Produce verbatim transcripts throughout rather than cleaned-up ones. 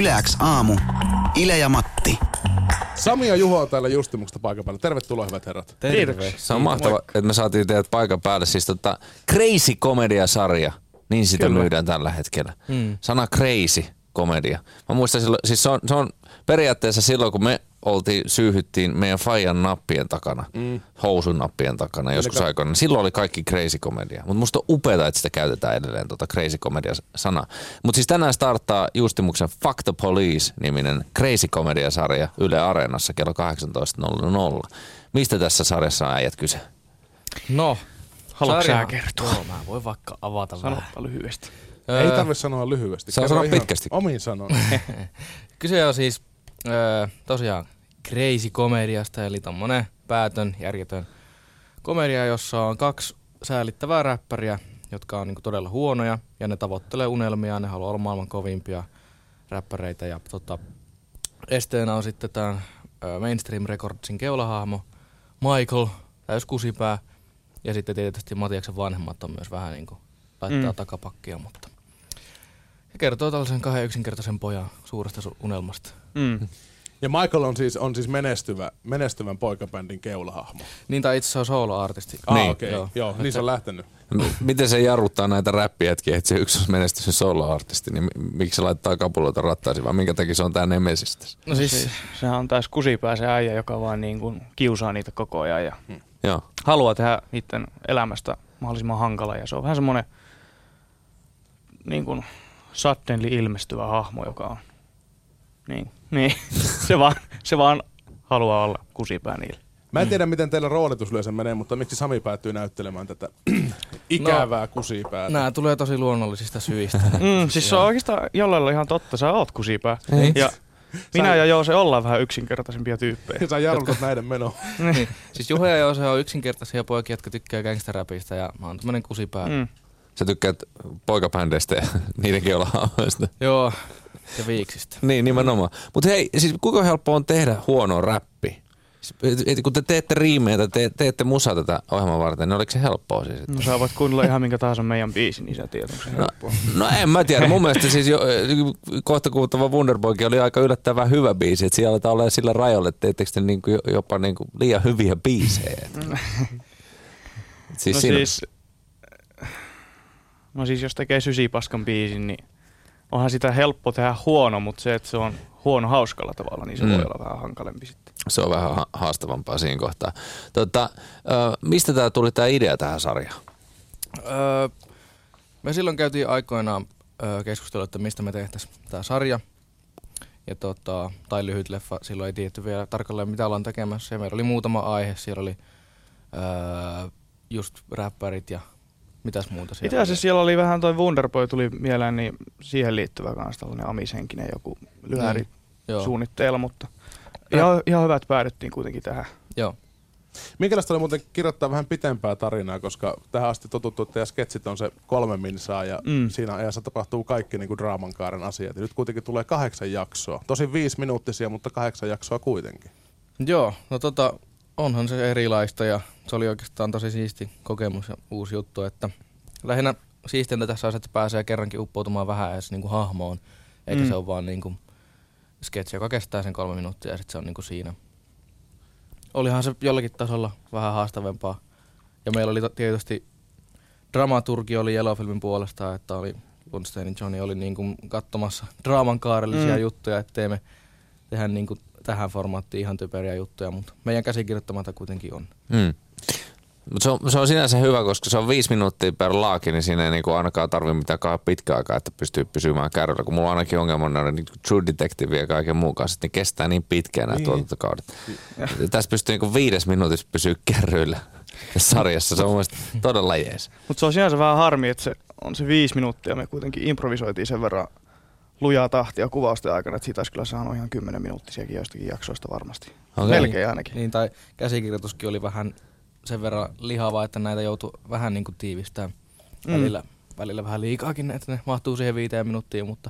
Yle X aamu. Ile ja Matti. Sami ja Juho on täällä Justimuksesta paikan päällä. Tervetuloa, hyvät herrat. Terve. Se on mahtavaa, että me saatiin teidät paikan päälle. Siis tota, Crazy Komedia-sarja, niin sitä Kyllä. myydään tällä hetkellä. Mm. Sana Crazy Komedia. Mä muistan silloin, siis se on, se on periaatteessa silloin, kun me oltiin, syyhyttiin meidän faijan nappien takana, mm. housun nappien takana joskus Elikkä... aikoina. Silloin oli kaikki Crazy Komedia. Mutta musta on upeata, että sitä käytetään edelleen, tuota Crazy Komedia-sanaa. Mutta siis tänään starttaa Justimuksen Fuck the Police-niminen Crazy Komedia-sarja Yle Areenassa kello kahdeksantoista nolla nolla. Mistä tässä sarjassa on äijät kyse? No, haluatko sä kertoa? Joo, mä voin vaikka avata vähän. Sanoppa lyhyesti. Ei tarvitse sanoa lyhyesti. Saa sanoa pitkästi. Omiin sanoin. Kyse on siis öö, tosiaan Crazy Komediasta, eli tommonen päätön, järjetön komedia, jossa on kaksi säälittävää räppäriä, jotka on niinku todella huonoja, ja ne tavoittelee unelmia, ne haluaa olla maailman kovimpia räppäreitä, ja tota, esteenä on sitten tämän Mainstream Recordsin keulahahmo Michael, täys kusipää, ja sitten tietysti Matiaksen vanhemmat on myös vähän niinku laittaa mm. takapakkia, mutta ja kertoo tällaisen kahden yksinkertaisen pojan suuresta su- unelmasta. Mm. Ja Michael on siis, on siis menestyvä, menestyvän poikabändin keulahahmo. Niin, tai itse asiassa on solo-artisti. Ah, Niin. okei. Okay. Joo, Joo niin se on lähtenyt. Miten se jarruttaa näitä räppiätkiä, että se yksi on menestynyt solo-artisti, niin miksi se laittaa kapuloita rattaisiin, vaan minkä takia se on tää nemesis tässä? No siis, siis sehän on taas kusipää se äijä, joka vaan niin kuin kiusaa niitä koko ajan ja hmm. Joo. haluaa tehdä niiden elämästä mahdollisimman hankala. Ja se on vähän semmoinen niin kuin suddenly ilmestyvä hahmo, joka on niin, niin. se, vaan, se vaan haluaa olla kusipää niille. Mä en tiedä, miten teillä roolitusyleensä menee, mutta miksi Sami päätyy näyttelemään tätä ikävää no, kusipäätä? Nää tulee tosi luonnollisista syistä. mm, siis se on oikeastaan jollain ihan totta, sä oot kusipää. Niin. Ja minä sä... ja Joose ollaan vähän yksinkertaisempia tyyppejä. Sä jarrutat näiden menoa. niin. Siis Juho ja Joose on yksinkertaisia poikia, jotka tykkää gangsterräpistä, ja mä oon tämmönen kusipää. Mm. Sä tykkäät poikabändeistä ja niidenkin olla hahmoista. Joo, ja viiksistä. Niin, nimenomaan. Mutta hei, siis kuinka helppo on tehdä huono räppi? Kun te teette riimejä tai te, teette musaa tätä ohjelman varten, niin oliko se helppoa siis? No sä voit kuunnella ihan minkä tahansa meidän biisin, niin sä tiedät, onko se helppoa. No, no en mä tiedä. Mun mielestä siis jo, kohta kuultava Wunderboykin oli aika yllättävän hyvä biisi. Että siellä aletaan olemaan sillä rajoilla, että teettekö te niinku jopa niinku liian hyviä biisejä. siis no siis... No siis jos tekee sysipaskan biisin, niin onhan sitä helppo tehdä huono, mutta se, että se on huono hauskalla tavalla, niin se mm. voi olla vähän hankalempi sitten. Se on vähän ha- haastavampaa siinä kohtaa. Tota, ö, mistä tää tuli tää idea tähän sarjaan? Öö, me silloin käytiin aikoinaan öö, keskustelua, että mistä me tehtäisiin tää sarja. Ja tota, tai lyhyt leffa, silloin ei tiedetty vielä tarkalleen mitä ollaan tekemässä. Ja meillä oli muutama aihe, siellä oli öö, just räppärit ja mitäs muuta siellä Itse asiassa siellä oli vähän toi Wunderboy tuli mieleen, niin siihen liittyvä kans tällainen amishenkinen joku lyhäri mm, suunnitteilla, mutta ihan, ihan hyvät päädyttiin kuitenkin tähän. Joo. Minkälaista oli muuten kirjoittaa vähän pitempää tarinaa, koska tähän asti totuttu, että teidän sketsit on se kolme minsaa ja mm. siinä ajassa tapahtuu kaikki niin kuin draaman kaaren asiat. Ja nyt kuitenkin tulee kahdeksan jaksoa. Tosin viisi minuuttisia, mutta kahdeksan jaksoa kuitenkin. Joo, no tota, onhan se erilaista ja se oli oikeastaan tosi siisti kokemus ja uusi juttu, että lähinnä siistintä tässä on, että pääsee kerrankin uppoutumaan vähän edes niinku hahmoon, eikä mm. se ole vaan niinku sketsi, joka kestää sen kolme minuuttia ja sitten se on niinku siinä. Olihan se jollakin tasolla vähän haastavempaa ja meillä oli tietysti dramaturgi oli Yellowfilmin puolesta, että oli Lundsteinin Johnny oli niinku katsomassa draaman kaarellisia mm. juttuja, ettei me tehdä niinku tähän formaattiin ihan typeriä juttuja, mutta meidän käsikirjoittamatta kuitenkin on. Mm. Mutta se on, se on sinänsä hyvä, koska se on viisi minuuttia per laaki, niin siinä ei niinku ainakaan tarvitse mitään pitkä aikaa, että pystyy pysymään kärryllä. Kun mulla on ainakin ongelmana niin True Detective ja kaiken muun kanssa, että ne kestää niin pitkään nämä niin. tuotantokaudet. Tässä pystyy niinku viides minuutissa pysyä kärryillä tässä sarjassa. Se on mun mielestä todella jees. Mutta se on sinänsä vähän harmi, että se on se viisi minuuttia. Me kuitenkin improvisoitiin sen verran lujaa tahtia kuvausten aikana, että siitä olisi kyllä saanut ihan kymmenen minuuttisiakin joistakin jaksoista varmasti. Okay. Melkein ainakin. Niin, tai käsikirjoituskin oli vähän sen verran lihavaa, että näitä joutui vähän niin kuin tiivistämään. Mm. Välillä, välillä vähän liikaakin, että ne mahtuu siihen viiteen minuuttiin, mutta...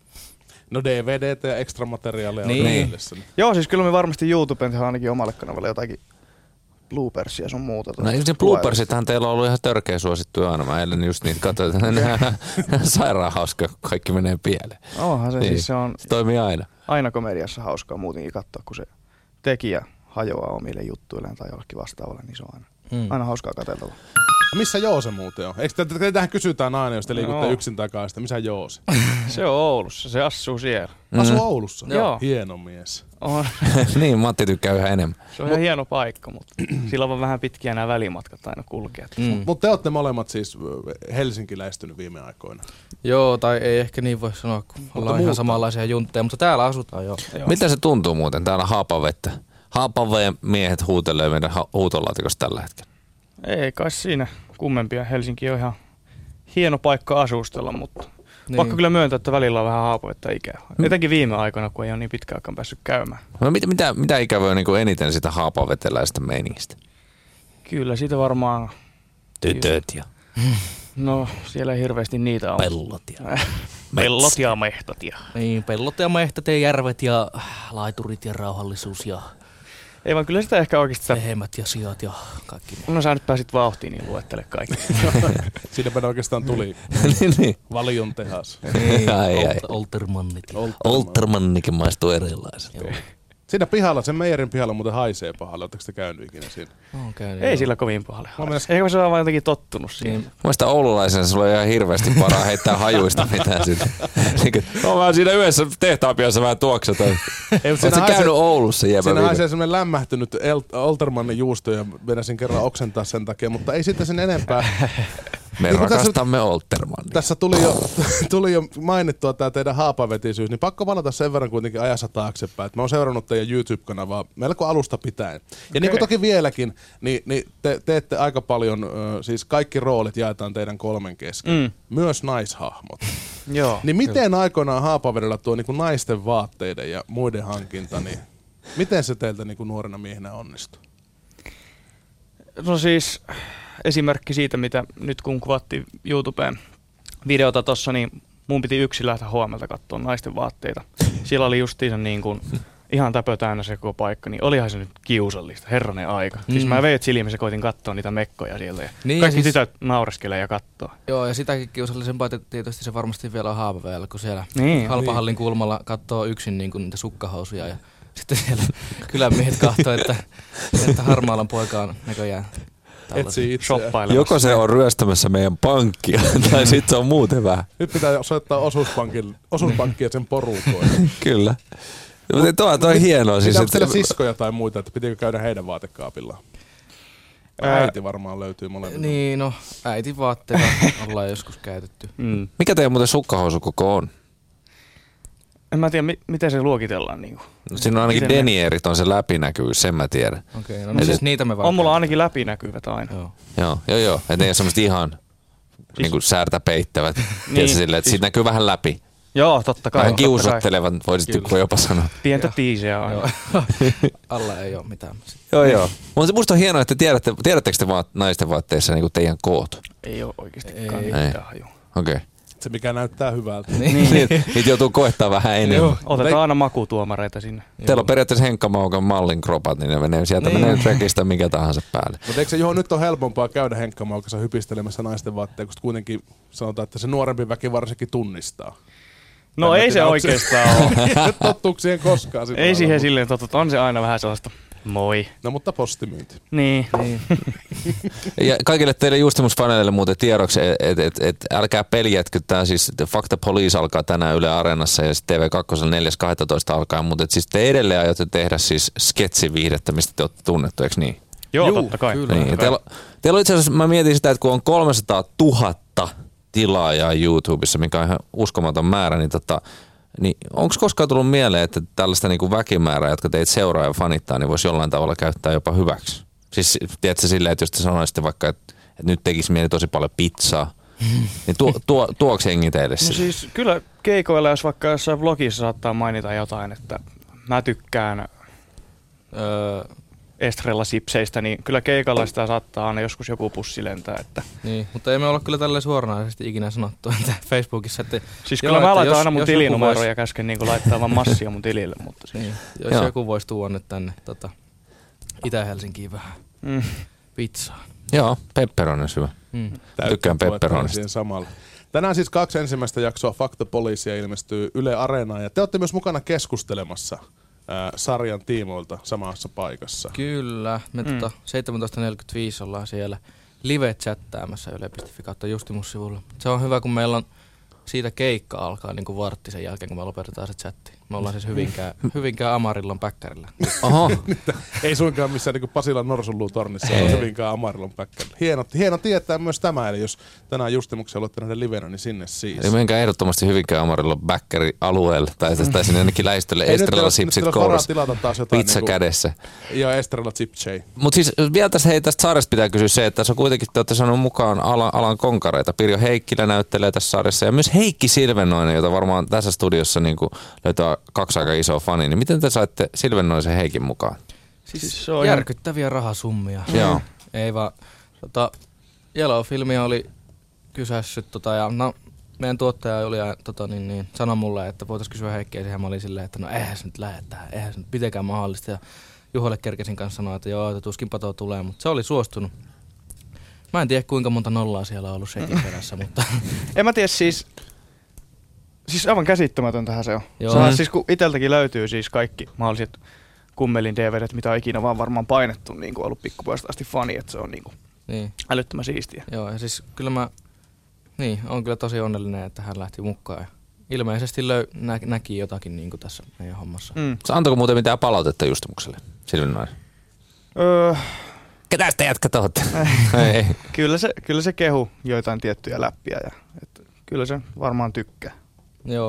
No D V D:tä ja ekstra materiaalia niin. on niin. Joo, siis kyllä me varmasti YouTubeen tehdään ainakin omalle kanavalle jotakin bloopersia sun muuta. No just bloopersithan teillä on ollut ihan törkeä suosittuja aina. Mä eilen just niitä katsoin, että nämä sairaan hauska, kun kaikki menee pieleen. Onhan se niin. siis se on... Se toimii aina. Aina komediassa hauskaa muutenkin katsoa, kun se tekijä hajoaa omille juttuilleen tai jollekin vastaavalle, niin se on aina, hmm. aina hauskaa katsella. Missä Joose muuten on? Eikö te, te tähän kysytään aina, jos te liikutte no. yksin takaa sitä? Missä Joose? Se on Oulussa, se asuu siellä. Asuu mm. Oulussa? Joo. Hieno mies. On. Niin, Matti tykkää yhä enemmän. Se on ihan hieno paikka, mutta sillä on vaan vähän pitkiä nämä välimatkat aina kulkea. Mm. Mutta te olette molemmat siis helsinkiläistynyt viime aikoina. Joo, tai ei ehkä niin voi sanoa, kun ollaan ihan muuta. Samanlaisia juntteja, mutta täällä asutaan joo. joo. Mitä se tuntuu muuten täällä Haapavettä? Haapaveen miehet huutelee meidän ha- huutolaatikossa tällä hetkellä. Ei kai siinä kummempia. Helsinki on ihan hieno paikka asustella, mutta niin. Pakko kyllä myöntää, että välillä on vähän Haapavettä ikää. Hmm. Etenkin viime aikoina, kun ei ole niin pitkään aikaan päässyt käymään. No, mit, mitä, mitä ikävöi niin eniten sitä haapaveteläistä meiningistä? Kyllä siitä varmaan... Tytöt ja... No, siellä ei hirveästi niitä on. Pellot ja... Pellot ja mehtot ja... Niin, pellot ja mehtot ja järvet ja laiturit ja rauhallisuus ja... Ei vaan kyllä sitä ehkä oikeasti... Sitä... Lehmät ja sijat ja kaikki. No sä nyt pääsit vauhtiin, niin luettele kaikki. Siinäpä oikeastaan tuli niin. Valion tehas. Niin, ai, ai. Oltermannit. Oltermannikin maistuu erilaiset. Joo. Siinä pihalla, sen meijerin pihalla muuten haisee pahalle. Oletteko te käynyt ikinä siinä? On käynyt, ei joo. sillä kovin pahalle. Mielestä... Eikö se ole vaan jotenkin tottunut siihen? Niin. Mielestäni oululaisena sulla on ihan hirveästi varaa heittää hajuista mitään sinne. No mä siinä yhdessä tehtaanpiassa vähän tuoksetaan. Oletko sä käynyt Oulussa jäbä? Siinä haisee semmoinen lämmähtynyt Oltermannin juusto ja vedäsin kerran oksentaa sen takia, mutta ei sitten sen enempää. Me niin rakastamme Oltermannia. Tässä tuli jo, tuli jo mainittua tämä teidän haapavetisyys, niin pakko palata sen verran kuitenkin ajassa taaksepäin. Mä oon seurannut teidän YouTube-kanavaa melko alusta pitäen. Ja okay. niin kuin toki vieläkin, niin, niin te teette aika paljon, siis kaikki roolit jaetaan teidän kolmen kesken. Mm. Myös naishahmot. Joo. Niin miten aikoinaan Haapavedellä tuo niin kuin naisten vaatteiden ja muiden hankinta, niin miten se teiltä niin kuin nuorena miehenä onnistui? No siis... Esimerkki siitä, mitä nyt kun kuvattiin YouTubeen videota tossa, niin mun piti yksin lähteä huomelta katsoa naisten vaatteita. Siellä oli justiinsa niin kuin ihan täpö täynnä se koko paikka, niin olihan se nyt kiusallista, herranen aika. Mm. Siis mä veet silmissä koitin katsoa niitä mekkoja sieltä ja niin, kaikki ja siis, tytöt naureskelee ja kattoo. Joo, ja sitäkin kiusallisempaa tietysti se varmasti vielä on Haapavedellä, kun siellä niin, Halpahallin niin. kulmalla katsoo yksin niin kuin niitä sukkahousuja ja sitten siellä kylänmiehet katsoo, että, että Harmaalan poika on näköjään etsii itseään. Joko se on ryöstämässä meidän pankkia, tai sitten se on muuten vähän. Nyt pitää soittaa osuuspankkia sen porukoille. Kyllä. Mutta tuo, tuo on hienoa. Siis, onko teillä siskoja tai muita, että pitikö käydä heidän vaatekaapillaan? Äiti varmaan löytyy molemmilla. Niin, no äitin vaatteita ollaan joskus käytetty. Mm. Mikä teidän muuten sukkahousukoko on? En mä tiedä, mi- miten se luokitellaan. Niin no, siinä on ainakin denierit, on se läpinäkyvyys, sen mä tiedän. Okei, okay, no, no siis niitä me vaan. On mulla ainakin läpinäkyvät aina. Joo, joo, joo. joo. Että ne ei ole semmoista ihan siis... niin kuin säärtä peittävät. niin, silleen, että siis... siitä näkyy vähän läpi. Joo, totta kai. Vähän kiusottelevan, voisitko jopa sanoa. Pientä tiisiä aina. Alla ei ole mitään. joo, joo. Mutta musta on hienoa, että tiedätte, tiedättekö te vaat, naisten vaatteissa niin kuin teidän koot? Ei ole oikeastikaan mitään hajua. Okei. Okay. Se mikä näyttää hyvältä. niin. Niitä joutuu koettaa vähän enemmän. Joo, otetaan aina makutuomareita sinne. Teillä on periaatteessa Henkka Maukan mallin kropat, niin ne menee sieltä niin. menee trackista mikä tahansa päälle. Mutta eikö se johon nyt on helpompaa käydä Henkka Maukassa hypistelemässä naisten vaatteita, kun kuitenkin sanotaan, että se nuorempi väki varsinkin tunnistaa. No tai ei se oikeastaan ole. Tottuuko siihen koskaan? Ei siihen silleen tottu. On se aina vähän sellaista moi. No mutta postimyynti. Niin. niin. Ja kaikille teille Justimus-faneille muuten tiedoksi, että et, et, et, älkää peljätkyttää. Siis Fuck the Police alkaa tänään Yle Areenassa ja sitten T V kaksi neljäs kahdestoista alkaa. Mutta siis te edelleen aiotte tehdä siis sketsiviihdettä, mistä te olette tunnettu, eikö niin? Joo, Juu, totta kai. Kyllä. Niin, teillä, teillä on itse asiassa, mä mietin sitä, että kun on kolmesataatuhatta tilaajaa YouTubessa, mikä on ihan uskomaton määrä, niin, tota, niin onko koskaan tullut mieleen, että tällaista niin kuin väkimäärää, jotka teitä seuraa ja fanittaa, niin voisi jollain tavalla käyttää jopa hyväksi? Siis tiedätkö silleen, että jos te sanoisitte vaikka, että, että nyt tekisi mieli tosi paljon pizzaa, niin tuo, tuo, tuoksi jengi teille no siis kyllä keikoilla, jos vaikka jossain vlogissa saattaa mainita jotain, että mä tykkään öö, Estrella-sipseistä, niin kyllä keikalla sitä saattaa aina joskus joku pussi lentää. Että. Niin, mutta ei me olla kyllä tälleen suoranaisesti ikinä sanottu että Facebookissa. Että siis joo, kyllä mä laitan aina mun tilinumeroja vois... ja käsken niin laittaa vaan massia mun tilille. Mutta siis. Niin, jos joo. joku voisi tuoda nyt tänne tota, Itä-Helsinkiin vähän. Mm. pizzaa. Joo, pepperoni on hyvä. Mm. Tykkään pepperonista. siihen samalla. Tänään siis kaksi ensimmäistä jaksoa Fakta Poliisia ilmestyy Yle Areenaan ja te olette myös mukana keskustelemassa ää, sarjan tiimoilta samassa paikassa. Kyllä, me mm. tota seitsemäntoista neljäkymmentäviisi ollaan siellä live-chattaamassa yle piste fi kautta Justimus-sivulla. Se on hyvä, kun meillä on siitä keikka alkaa niin kuin vartti sen jälkeen, kun me lopetetaan se chatti. Me ollaan siis Hyvinkään, Hyvinkään Amarillon päkkärillä. Oho. Ei suinkaan missään niin Pasilan Norsunluutornissa, vaan Hyvinkään Amarillon päkkärillä. Hieno, hieno tietää myös tämä, eli jos tänään Justimuksia olette nähdä livenä, niin sinne siis. Eli menkää ehdottomasti Hyvinkään Amarillon bäkkäri-alueelle, tai, tai sinne ainakin lähistölle. Estrella Chipsit kourassa, pizza niin kädessä. Joo, Estrella Chipchei. Mutta siis vielä tästä, hei, tästä sarjasta pitää kysyä se, että se on kuitenkin, te olette sanonut mukaan alan, alan konkareita. Pirjo Heikkilä näyttelee tässä sarjassa, ja myös Heikki Silvennoinen, jota varmaan tässä studiossa niin kuin löytää kaksi aika isoa fania. Niin miten te saitte Silvennoisen Heikin mukaan? Siis, siis se on järkyttäviä ihan rahasummia. Mm. Joo. Ei vaan, tota, Yellow-filmi oli kysässyt, tota, ja no, meidän tuottaja oli tota, niin, niin, sanoi mulle, että voitaisiin kysyä Heikkiä siihen. Mä olin silleen, että no eihän se nyt lähde tähän, eihän se nyt mitenkään mahdollista. Ja Juholle kerkesin kanssa sanoa, että joo, että tuskin patoa tulee, mutta se oli suostunut. Mä en tiedä kuinka monta nollaa siellä on ollut sekin perässä, mutta... En mä tiedä siis... Siis aivan käsittämätöntähän se on. Joo. Sehän siis kun iteltäkin löytyy siis kaikki mahdolliset kummelin D V D:t, mitä on ikinä vaan varmaan painettu, niin kuin ollut pikkupojasta asti fani, että se on niin kuin niin. älyttömän siistiä. Joo, ja siis kyllä mä... Niin, on kyllä tosi onnellinen, että hän lähti mukaan. Ja ilmeisesti löy, nä, näki jotakin niin kuin tässä meidän hommassa. Mm. Antoiko muuten mitään palautetta Justimukselle? Silvennoinen. Öö, Ketä sitä jätkät ootte? Ei. kyllä, se, kyllä se kehu joitain tiettyjä läppiä ja että kyllä se varmaan tykkää. Joo.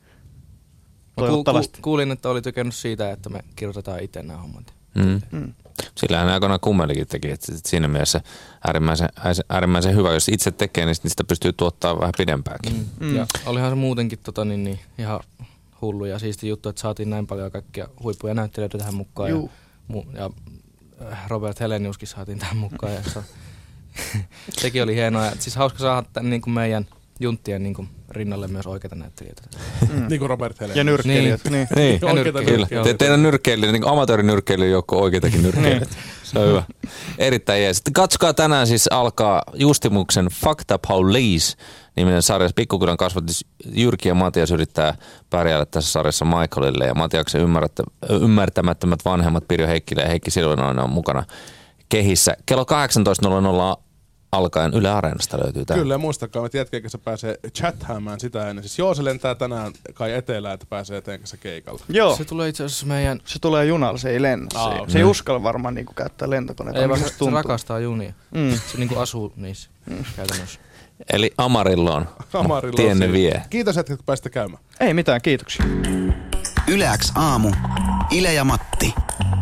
Mä ku, ku, kuulin, että oli tykännyt siitä, että me kirjoitetaan itse nämä hommat. Mm. Mm. Sillähän ne aikoinaan kummelikin teki, että siinä mielessä äärimmäisen, äärimmäisen hyvä. Jos itse tekee, niin sitä pystyy tuottaa vähän pidempäänkin. Mm. Mm. Ja olihan se muutenkin tota, niin, niin, ihan hullu ja siisti juttu, että saatiin näin paljon kaikkia huippuja näyttelijöitä tähän mukaan. Ja, ja Robert Heleniuskin saatiin tähän mukaan. Ja se, sekin oli hienoa. Ja, siis hauska saada tämän, niin kuin meidän junttien niin kuin rinnalle myös oikeita näyttelijöitä. Mm. Niin kuin Robert Helenius. Ja nyrkkeilijät. Niin. Niin. niin. Ja nyrkkeilijät. Kyllä. Te, teidän nyrkkeilijät, niin amatöörinyrkkeilijät, joukko oikeitakin nyrkkeilijät. Se on hyvä. Erittäin jees. Katsokaa, tänään siis alkaa Justimuksen Fakta Police niminen sarjassa. Pikkukylän kasvatus Jyrki ja Matias yrittää pärjäällä tässä sarjassa Michaelille. Ja Matiaksen ymmärtämättömät vanhemmat Pirjo Heikkilä ja Heikki Silvennoinen on mukana kehissä. Kello kahdeksantoista nolla nolla alkaen Yle Areenasta löytyy tää. Kyllä, ja muistakaa, että jätkiä se pääsee chathaamaan sitä ennen. Siis joo, se lentää tänään kai etelään, että pääsee eteen kanssa keikalla. Joo. Se tulee itse asiassa meidän... Se tulee junalla, se ei lennä. Aa, se, okay. se ei uskalla varmaan niinku käyttää lentokoneita. Ei vaan se, se rakastaa junia. Mm. Se niinku asuu niissä mm. käytännössä. Eli Amarilloon. Amarilloon tienne siinä. vie. Kiitos, että pääsitte käymään. Ei mitään, kiitoksia. Yle X aamu. Ile ja Matti.